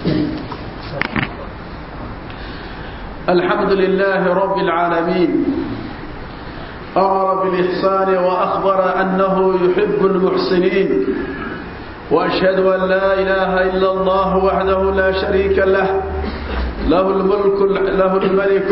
الحمد لله رب العالمين أمر بالإحسان وأخبر أنه يحب المحسنين وأشهد أن لا إله إلا الله وحده لا شريك له له الملك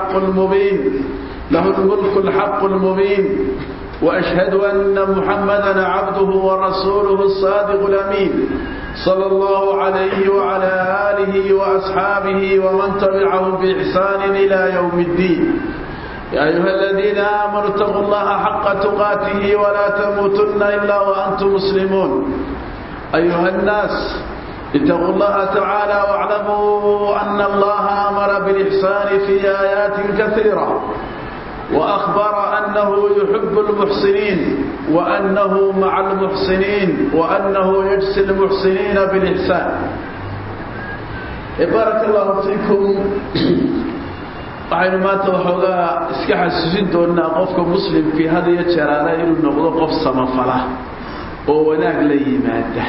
الحق المبين وأشهد أن محمدا عبده ورسوله الصادق الأمين صلى الله عليه وعلى آله وأصحابه ومن تبعهم بإحسان إلى يوم الدين. يا أيها الذين آمنوا اتقوا الله حق تقاته ولا تموتن إلا وأنتم مسلمون. أيها الناس اتقوا الله تعالى واعلموا أن الله أمر بالإحسان في آيات كثيرة وأخبر أنه يحب المحسنين وأنه مع المحسنين وأنه يجزي المحسنين بالإحسان. بارك الله فيكم. waxaynu maanta waxoogaa iska xasuusin doonaa qofka muslim fi hadiya jaraala inuu noqdo qof samafala oo wanaag la yimaada.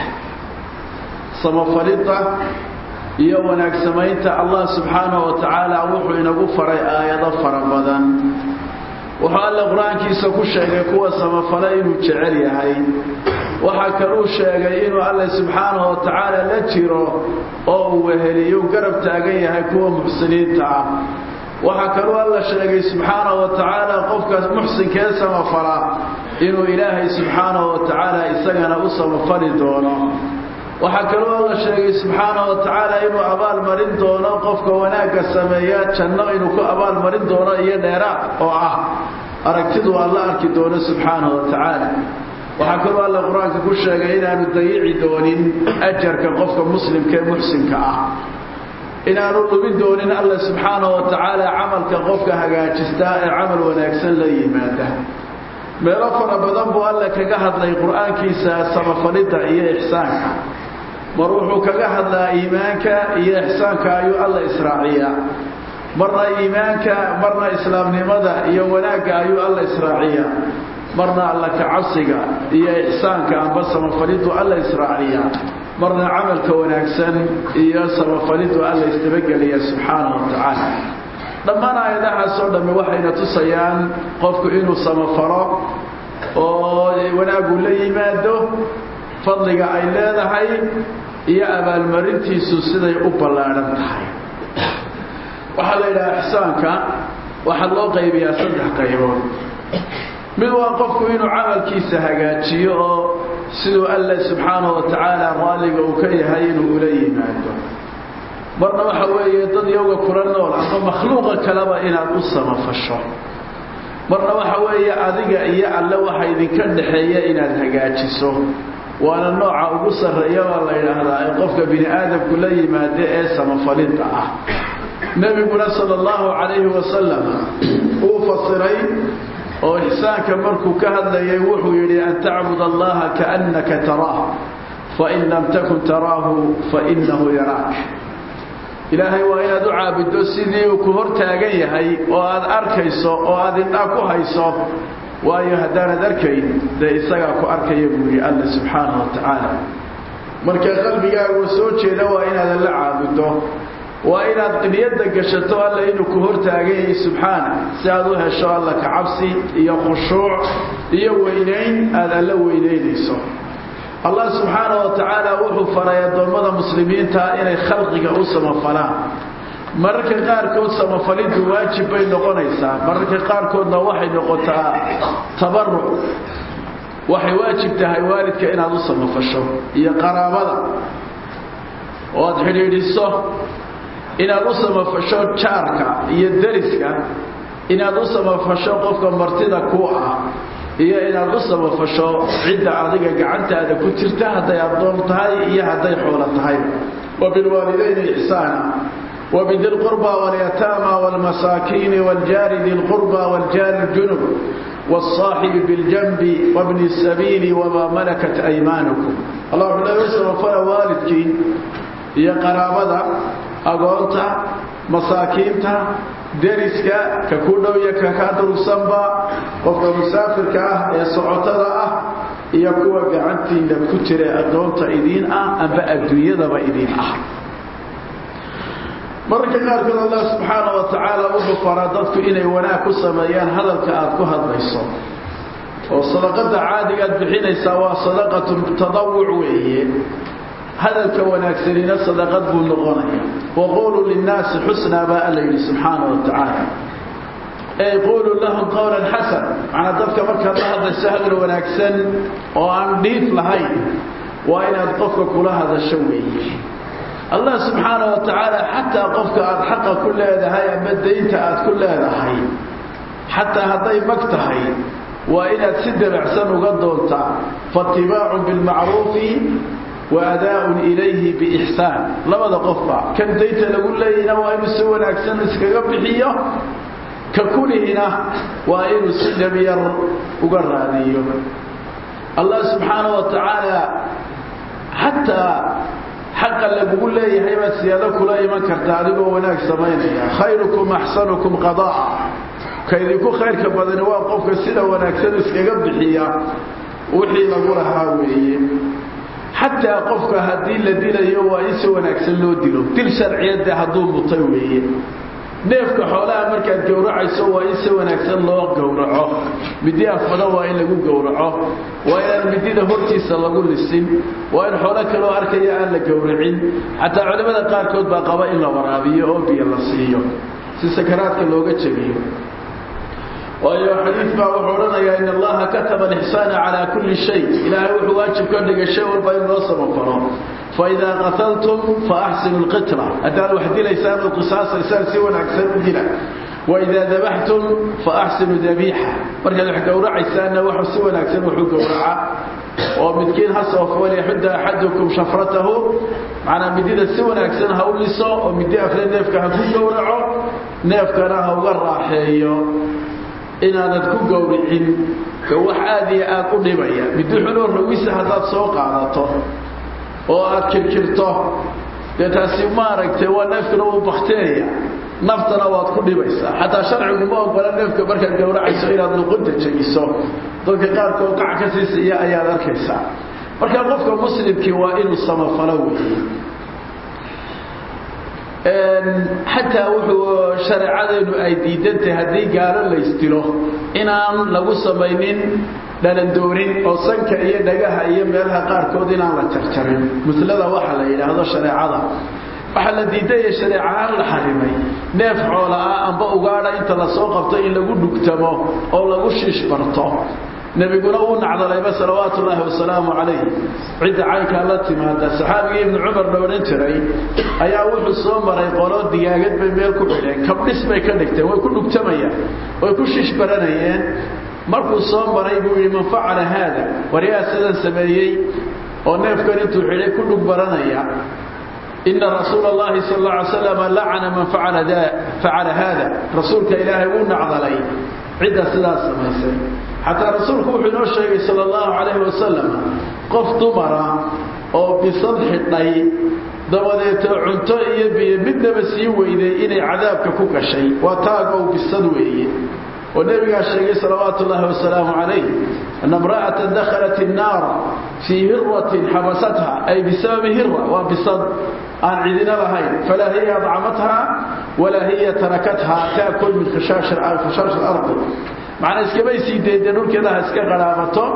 samafalida iyo wanaag samaynta Allah subhanahu wa ta'ala wuxuu inagu faray aayado fara badan. waxa Allah quraankiisa ku sheegay kuwa samafala inuu jecel yahay. waxa kaloo sheegay inuu Allah subhanahu wa ta'ala la jiro oo uu weheliyo garab taagan yahay kuwa muxsiniinta ah. waxa kaloo Allah sheegay subhanahu wa ta'ala qofka muxsinka samafala inuu Ilaahay subhanahu wa ta'ala isagana u samafali doono. waxa kaloo Allah sheegay subhanahu wa ta'ala inuu abaal marin doono qofka wanaaga sameeya janno inuu ku abaal marin doono iyo dheeraad oo ah aragtidu Allah arki doono subhanahu wa ta'ala. waxa kaloo Allah quraanka ku sheegay inaanu dayici doonin ajarka qofka muslimka muxsinka ah. inaanu lumin doonin Allah subhanahu wa ta'ala amalka qofka hagaajista ee amal wanaagsan la yimaada. meelo fara badan buu Allah kaga hadlay quraankiisa samafalida iyo ihsaanka. mar wuxuu kaga hadlaa iimaanka iyo ihsaanka ayuu Allah israaciya. marna iimaanka marna islaamnimada iyo wanaaga ayuu Allah israaciya. marna Allah ka cabsiga iyo ihsaanka amba samafalidu Allah israaciya. marna amalka wanaagsan iyo samafalidu Allah istabagaliya subhanahu wa ta'ala. dhammaan aayadaha soo dhamay waxayna tusayaan qofku inuu samafaro oo wanaagu la yimaado fadliga ay leedahay iyo abaalmarintiisu siday u ballaaran tahay. waxa la yiraahdaa ihsaanka waxa loo qaybiyaa saddex qaybood. mid waa qofku inuu amalkiisa hagaajiyo oo sidoo Allah subhanahu wa ta'ala raaliga uu ka yahay inuu la yimaado. marna waxa weeye dad iyaga kula nool ama makhluuqa kalaba inaad u samafasho. marna waxa weeye adiga iyo Allah waxa idinka dhaxeeya inaad hagaajiso. waana nooca ugu sareeya la yiraahdaa qofka bini aadamku la yimaado ee samafalida ah. nabiguna sallallahu alayhi wa sallam uu fasiray oo ihsaanka markuu ka hadlayay wuxuu yiri an ta'budu allaha ka'annaka tarahu fa in lam takun tarahu fa innahu yarak. ilaahay waa inaad u caabudo sidii uu ku hortaagan yahay oo aad arkayso oo aad indha ku hayso waayo hadaan arkayn de isaga ku arkaya buuri Allah subhanahu wa ta'ala. marka qalbigaagu soo jeeda waa inaad la caabudo waa inaad qiyada gashato Allah inuu ku hortaagan yahay subhanahu si aad u hesho Allah ka cabsi iyo khushuuc iyo weynayn aad alla weynaynayso. Allah subhanahu wa ta'ala wuxuu faray adoomada muslimiinta inay khalqiga u samafalaan. mararka qaarkood samafalidu waajib bay noqonaysaa. mararka qaarkoodna waxay noqotaa tabarruc. waxay waajib tahay waalidka inaad u samafasho iyo qaraabada oo aad xiriiriso inaad u samafasho jaarka iyo dariska inaad u samafasho qofka martida ku ah iyo inaad u samafasho cidda adiga gacantaada ku jirta haday adoon tahay iyo haday xoolo tahay. wa bil walidayni ihsana wa bidil qurba wal yatama wal masakin wal jari dil qurba wal jari al junub was sahib bil janbi wa ibn as-sabil wa ma malakat aymanukum. Allah la yusrafa walidki iyo qaraabada agoonta masaakiinta deriska ka ku dhow iyo ka ka durugsanba qofka musaafirka ah ee socotada ah iyo kuwa gacantiina ku jira adoonta idin ah amba adduunyadaba idin ah. marka qaarkood Allah subhanahu wa ta'ala wuxuu faraa dadku inay wanaag ku sameeyaan hadalka aad ku hadlayso oo sadaqada caadiga aad bixinaysa waa sadaqatu tadawwu weeye hadalka wanaagsanina sadaqad buu noqonaya waqulu lin-nas husna ba Allah subhanahu wa ta'ala ay qulu lahum qawlan hasan ana dadka marka la hadlayso hadal wanaagsan oo aan dhiif lahayn waa inaad qofka kula hadasho weeye الله سبحانه وتعالى حتى قفك أد حق كل هذا هاي أبدينت أد كل هذا هاي حتى هذي مكتهي وإلى تسد العسان وقدرت فاتباع بالمعروف وأداء إليه بإحسان لما ذا قفة كان ديت لقول لي نوائم السوى الأكسان اسكاقبحية ككله هنا وإن السلمير وقراني الله سبحانه وتعالى حتى حقا لقول لي هيبة سيادة كلا إيمان كرتالي وناك سمينيا خيركم أحسنكم قضاء كيديكو خيرك بدن واقفك سيدة وناك سنسك قبحية وحي نقولها وهي حتى قفك هدين لدين يوى إيسي وناك سنلو دينو تل شرعيات دي حدون مطيوية neefka xoolaha markaad gowracayso waa in si wanaagsan loo gowraco midi afada waa in lagu gowraco waa in midida hortiisa lagu lisin waa in xoolo kale oo arkaya aan la gowracin hatta culimada qaar kood baa qaba in la waraabiyo oo biyo la siiyo si sakaraadka looga jabiyo waayo xadiis baa wuxuu oranayaa in allaha kataba al-ihsana ala kulli shay ilaahay wuxuu waajib ka dhigay shay walba in loo samafalo فإذا قتلتم فأحسنوا القتلة أدال وحدي ليسان القصاص ليسان سوى أكثر الجلع وإذا ذبحتم فأحسنوا ذبيحة مركز حقورع عيسان وحو سوى أكثر وحقورع ومدكين هصف وليحد أحدكم شفرته معنا مدينة سوى أكثر هؤلاء الصوء ومدينة أفلين نفك هقورع نفك راها وقرحيه إن أنا تكون قورعين كوح آذي أقول لبعيا بدو حلول رويسة هذا سوق على طه oo aad kirkirto taasi ma aragtay waa neefkana uu bakteeriya naftana waad ku dhibaysaa hatta sharcigu ma ogola neefka markaad gowracayso inaad luqunta jabiso dadka qaar kood qac ka siisiya ayaad arkaysaa marka qofka muslimkii waa inuu samafalo weeye حتى وحو شرعنا أي ديدنته هذه قالوا لا يستلو إن لو سمينين دلندورين أو سنك أي دجاها أي مالها قاركود إن الله ترترين مثل هذا وحلا إلى هذا شرعنا وحلا ديدية شرعان الحرمي نفع ولا أن بقى أنت لا سوقفت إلا قد نكتمه أو لا وشش برطه نبي يقولون على الله صلوات الله وسلامه عليه عند عينك التي ما هذا الصحابي ابن عمر لو ننتري أيا وحو الصومر يقولون دياقات بميل كبيرين كم نسبة كنكتين ويكون نكتميا ويكون شش برانيين مركو الصومر يقول من فعل هذا ورئاسة سميي ونفكر انتو حلي كل برانيا إن رسول الله صلى الله عليه وسلم لعن من فعل هذا رسولك إلهي قلنا عضلي عدة سلاسة ميسين حتى رسولك وحنو الشيء صلى الله عليه وسلم قف دمرا أو بصدح الطيب دوديت عنتو يبي مدنا بسيوي إني عذابك كوك شيء وتاقوا بالصدوية والنبي الشيء صلوات الله وسلامه عليه أن امرأة دخلت النار في هرة حبستها أي بسبب هرة وبصد عن عيدنا لهين فلا هي أضعمتها ولا هي تركتها تأكل من خشاش الأرض معنى اسكبي سيدي دنور كذا اسكا قرابته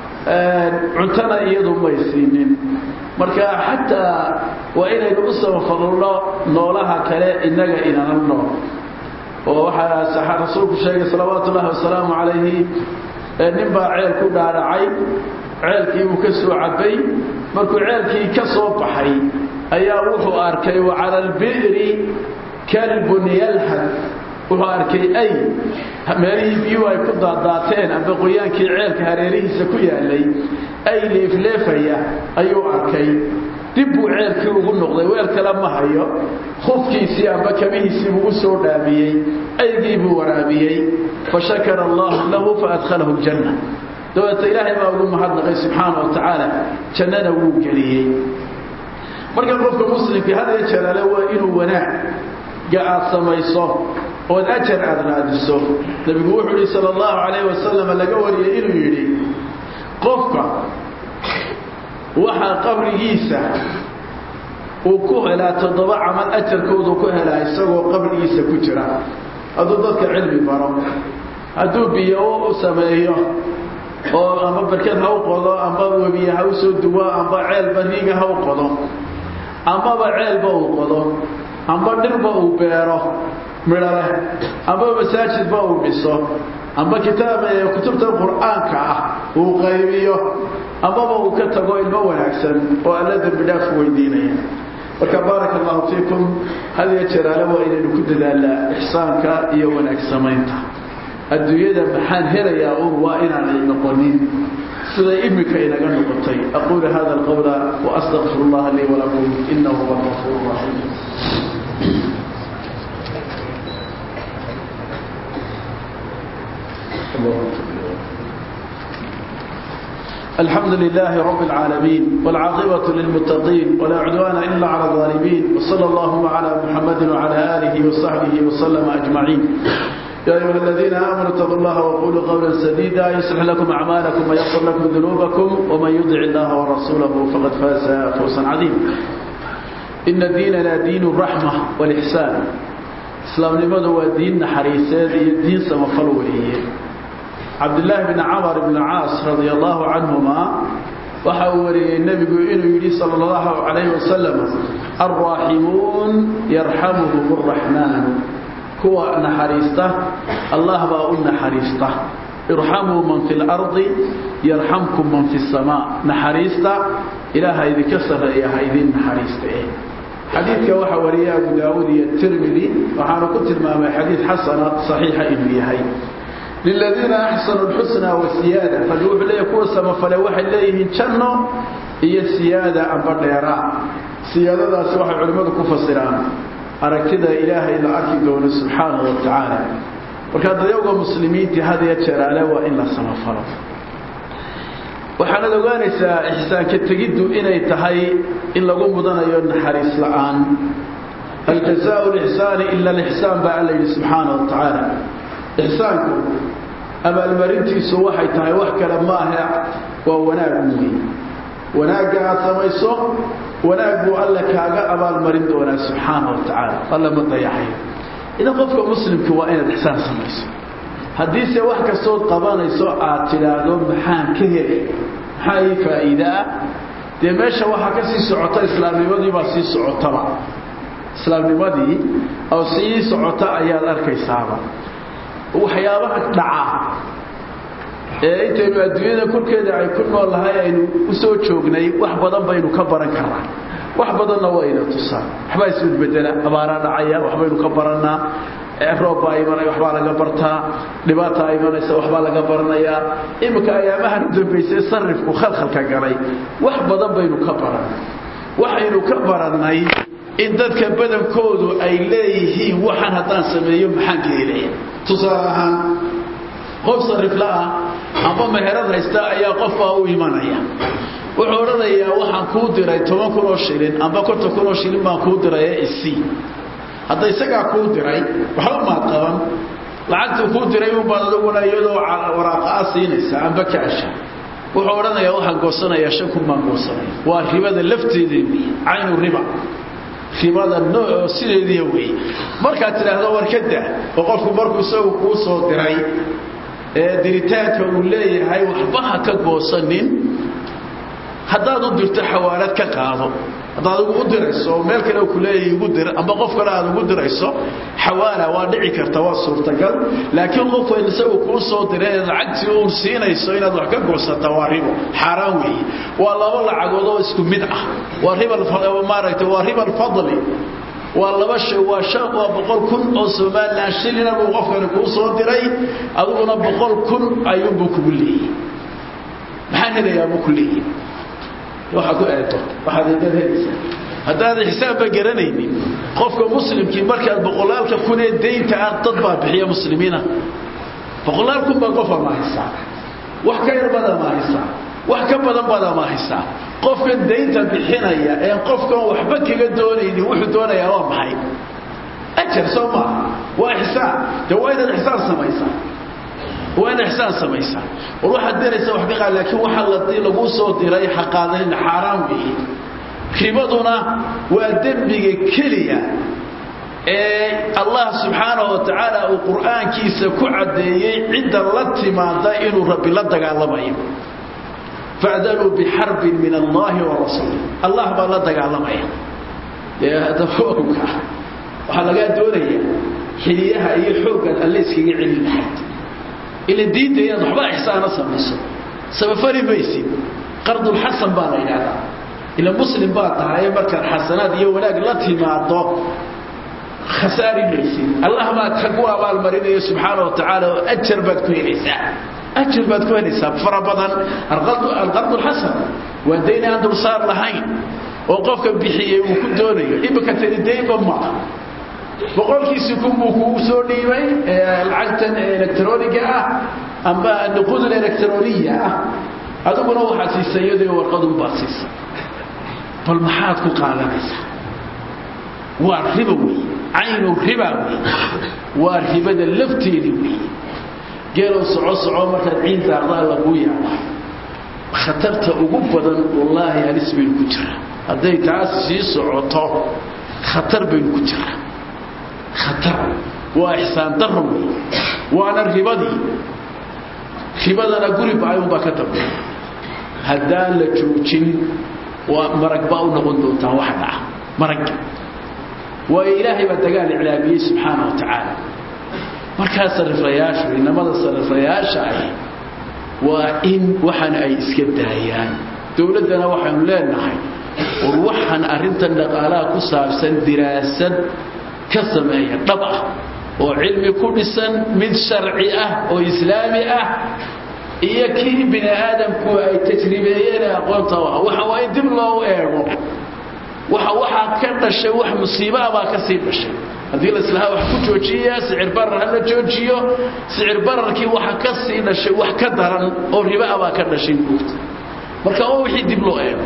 عنتنا ايضا ميسينين marka hatta waa inay ugu soo fadlo noolaha kale inaga inaan nool oo waxa saxaa rasuulku sheegay salawaatu allah wasalaamu alayhi nimba ceel ku dhaaracay ceelkii uu ka soo cabay markuu ceelkii ka soo baxay ayaa wuxuu arkay wa ala al-bi'ri kalbun yalhad wuxuu arkay ay meelihii biyo ay ku daadaateen amba qoyaankii ceelka hareerihiisa ku yaalay ay leefleefaya ayuu arkay dib uu ceelkii ugu noqday weel kale ma hayo khufkiisii amba kabihiisii ugu soo dhaamiyay aygii buu waraabiyay fashakara allah lahu faadkhalahu aljanna dawata ilaahi baa ugu mahadnaqay subhanahu wa ta'ala jannada wuu galiyay marka qofka muslimka hada jeelale waa inuu wanaag gaar samayso oo ajar aad raadiso nabigu wuxuu yiri sallallahu alayhi wasallam laga wariyay inuu yiri qofka waxa qabrigiisa وكهلا تضبع عمل أجر كود وكهلا يسوى قبل إيسا كجرا هذا ذلك علمي برام هذا بيو سمايه oo ama barkad ha u qodo ama webiya ha u soo duwa ama ceel bariiga ha u qodo ama ceel ba u qodo ama dhirba u beero midare ama masaajid ba u dhiso ama kutubta quraanka ah uu qaybiyo ama uu ka tago ilmo wanaagsan oo alla dambi dhaaf weydiinaya marka barakallahu fiikum hal yajraala wa inaynu ku dadaalna ihsaanka iyo wanaagsamaynta الدنيا محان هريا وإنا نقولين سيدا إبنك إلى نقطي أقول هذا القول وأستغفر الله لي ولكم إنه هو الغفور الرحيم الحمد لله رب العالمين والعاقبة للمتقين ولا عدوان إلا على الظالمين وصلى الله على محمد وعلى آله وصحبه وسلم أجمعين يا أيها الذين آمنوا اتقوا الله وقولوا قولا سديدا يصلح لكم أعمالكم ويغفر لكم ذنوبكم ومن يطع الله ورسوله فقد فاز فوزا عظيما إن الدين لا دين الرحمة والإحسان إسلام لماذا هو دين حريسات الدين سمفلوه عبد الله بن عمر بن العاص رضي الله عنهما وحوري النبي إنه صلى الله عليه وسلم الراحمون يرحمهم الرحمن هو نحريسته الله باء نحريسته ارحموا من في الأرض يرحمكم من في السماء نحريسته إلهي ذي كسر يا هيدين نحريسته حديث كوحة ورياء أبو داود الترمذي وحانا قلت المامة حديث حسنة صحيحة إبليهي للذين أحسنوا الحسنى والسيادة فالروح لا يكون سما فلا واحد ليه جنة هي السيادة عن بديراء سيادة ذا سواء علماء كفصران أركد إله إلا أركدون سبحانه وتعالى وكذا يوغا مسلمين هذا يتشرع له وإلا سما فرض وحنا لغانيسا إحسان كتجد إني تهي إلا قم بدنا يون حريص لآن الجزاء الإحسان إلا الإحسان بأله سبحانه وتعالى إحسانكم أما المرنتي سوحي تهي وحكا لما هي ووناك موهي وناك سميسو وناك الله كاغا أما المرنتي ونا سبحانه وتعالى الله مضيحي إذا قفك مسلم كوائن الإحسان سميسو حديث وحكا صوت قبانا يسوء اعتلاقهم محان كهري محاي فائدة دي ماشا وحكا سي سعوتا إسلامي مدي با سي سعوتا إسلامي مدي أو سي سعوتا أيال أركي سابا وحيابها دعا intaynu adduunyada kulkeeda ay ku noolahay aynu u soo joognay wax badan baynu ka baran karnaa wax badanna wayna tusaa waxba isu bedela abaara dhacaya waxbaynu ka baranaa roob ay maray waxba laga bartaa dhibaata ay maraysa waxba laga baranayaa imka ayaamaha dambeysay sarifku khalkhalka galay wax badan baynu ka baranaa waxaynu ka baranay in dadka badankoodu ay leeyihiin waxaan hadaan sameeyo maxaan ka helayaa tusaahan qof sarif la amba meherad haysta ayaa qofka u imanaya wuxuu oranayaa waxaan ku diray 10,000 shilin amba 50,000 shilin baan ku diray isii hadda isaga ku diray waxa ma qaban lacagtu ku diray u baadaduna iyadoo waraaqa siinaysa amba kaasha wuxuu oranayaa waxaan goosanayaa 5,000 baan goosanaya waa ribada lafteedii aynu riba ribada nooc sideedii way marka tiraahdo warkada oo qofku markuu soo ku soo diray diritaanka uu leeyahay waxba ka goosanin hadaad u dirto xawaalad ka qaado hadaad ugu dirayso meel kale ku leeyahay ugu dir amba qof kale aad ugu dirayso xawaala waa dhici karta waa suurtagal laakiin qofku isagu ku soo diray lacagti uu siinayso inaad wax ka goosato waa ribo xaraan weey waa laba lacagood oo isku mid ah waa riba maaragtay waa riba fadli والله waa shaq waa 100,000 oo Soomaaliland shilin uu qofkan ku soo diray aduguna 100,000 ayuu ku leeyahay maxaa helayaa uu ku leeyahay waxa ku eedo waxa deedaysa hadaan xisaab garanaynin qofka muslimkii marka 100,000 ee deynta aan dad baa bixiya muslimiina 100,000 baa qof ma haysa wax ka yar badan ma haysa wax ka badan ma haysa qofka deynta bixinaya ee qofka waxba kaga doonaynin wuxuu doonayaa waa maxay ajir soma waa ihsaan dawaayada ihsaan samaysa waxa diraysa wax ka laakiin waxa la lagu soo diray xaqaadeen xaraam weey ribaduna waa dembiga kaliya الله سبحانه وتعالى القرآن كيسا كعدي عند الله تمادا إنه رب الله دقالمين فأذنوا بحرب من الله ورسوله الله بالله دقالمين يا هذا فوقك وحلقات دولية حليها أي حوقا اللي يسكي علم الحد إلى الدين دي يضحبها إحسان أصلا سبفري بيسي قرض الحسن بالا إلى إلى مسلم باطا هي مركز حسنات يولاك لا تمادا خساري ليسي الله ما تحقوا بالمريض سبحانه وتعالى أجر بدكوينيسا أجر بدكوينيسا فربضا القرض الحسن ودينا عند صار لهين وقفك بحيه وكل دوني إبك تردين بما بقول كيس يكون بكوسو ديبي العقد الإلكترونية أما النقود الإلكترونية هذا كله حاسس سيدي والقدم باسيس فالمحاط قالنيسا والربوي عين الربوي والربا اللفتيني قالوا صعو مركز عين تعرضها لقوية خطرت أقوبضا والله هلس بالكجرة هذي تعسي صعوته خطر بالكجرة خطر وإحسان درمي وأنا الربادي ربادنا قريب عيون بكتب هدان لجوجين ومرق باو نقول واحدة مرق وإلهي بتقال إعلامي سبحانه وتعالى مركز الرفياش إنما الرفياش وإن وحن أي إسكدهيان دولتنا وحن لا نحي ووحن أرنت النقالة كسابسا دراسة كسمية طبعا وعلم كل سن من شرعية وإسلامية إياكي بني آدم كوي تجريبيين أقول طبعا وحوين دم الله إيرو waxa ka dhashay wax musiibo ah ka sii dhashay hadii la islaaha wax ku joojiya sicir barar la joojiyo sicir bararkii waxa ka sii dhashay wax ka daran oo riba ah ka dhashay guud marka oo wixii dib loo eego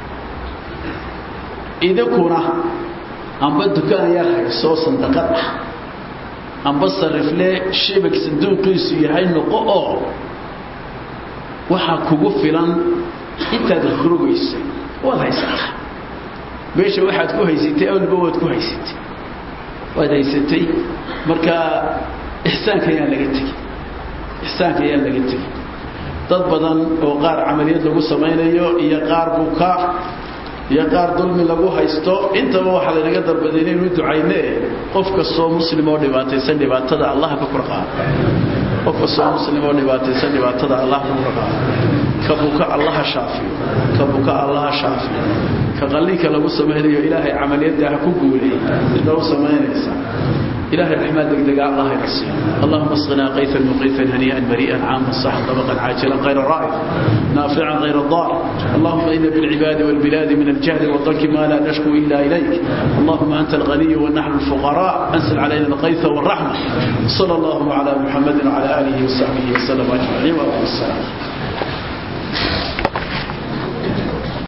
idakuna amba dukaan yar hayso sandaqad amba sarifle shibak sanduuqiisu yahay noqo oo waxa kugu filan inta dadruugaysa wada haysaa meesha waxaad ku haysatay oo baad ku haysatay waad haysatay marka ihsaanka ayaa laga tagay dad badan oo qaar amaliyad lagu sameeyo iyo qaar buka iyo qaar dulmi lagu haysto intaba waxa laga dalbaday inuu ducayne qofka soo muslim oo dhibaataysan dhibaatada Allah ka qurqaa qofka soo muslim oo dhibaataysan dhibaatada Allah ka qurqaa kabuka Allah shaafiyo kabuka Allah shaafiyo كقليك لو سمعنا إلهي عملياتها كقولي لو سمعنا إلهي الرحمن دق الله يرسل اللهم اسقنا غيثا مغيثا هنيئا مريئا عاما صحا طبقا عاجلا غير الرائع نافعا غير الضار اللهم إن بالعباد والبلاد من الجهل والضنك ما لا نشكو إلا إليك اللهم أنت الغني ونحن الفقراء أنزل علينا الغيث والرحمة صلى الله على محمد وعلى آله وصحبه وسلم أجمعين والسلام